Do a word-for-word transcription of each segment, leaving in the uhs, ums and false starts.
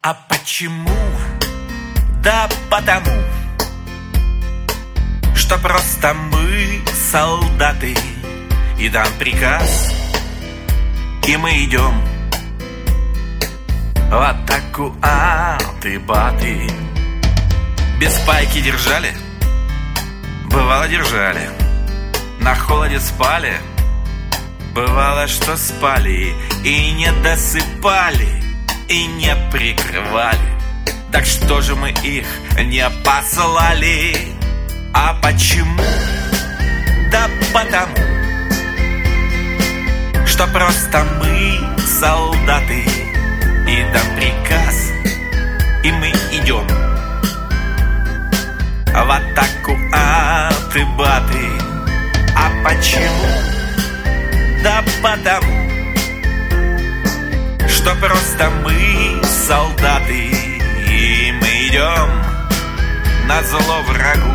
А почему? Да потому, что просто мы солдаты, и дан приказ, и мы идем в атаку аты-баты. Без пайки держали? Бывало, держали. На холоде спали? Бывало, что спали и не досыпали, и не прикрывали. Так что же мы их не послали? А почему? Да потому, что просто мы солдаты, и дан приказ, и мы идем в атаку аты-баты. А почему? Да потому, что просто мы солдаты, и мы идем на зло врагу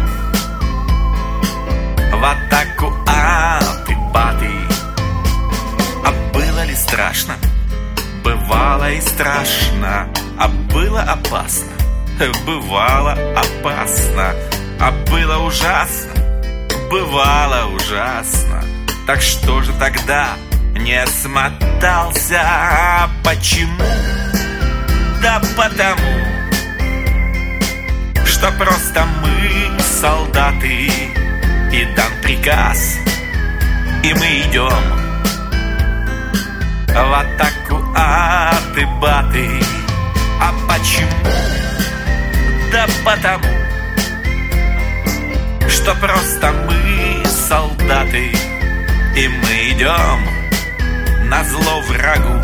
в атаку аты-баты. А было ли страшно? Бывало и страшно. А было опасно? Бывало опасно. А было ужасно? Бывало ужасно. Так что же тогда не смотался? А почему? Да потому, что просто мы солдаты, и дан приказ, и мы идем в атаку аты-баты. А почему? Да потому, что просто мы солдаты, и мы идем на зло врагу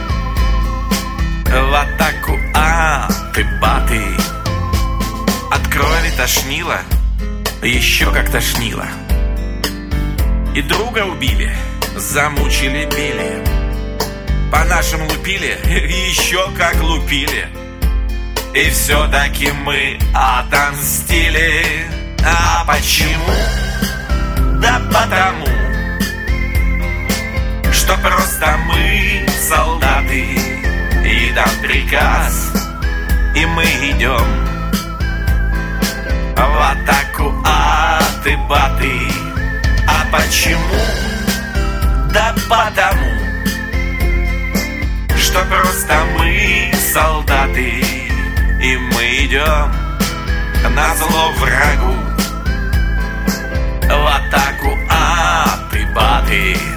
в атаку аты-баты. От крови тошнило, еще как тошнило. И друга убили, замучили, били. По-нашему лупили, еще как лупили. И все-таки мы отомстили. А почему? Да потому, что просто мы солдаты, и дан приказ, и мы идем в атаку аты-баты. А почему? Да потому, что просто мы солдаты, и мы идем на зло врагу в атаку аты-баты.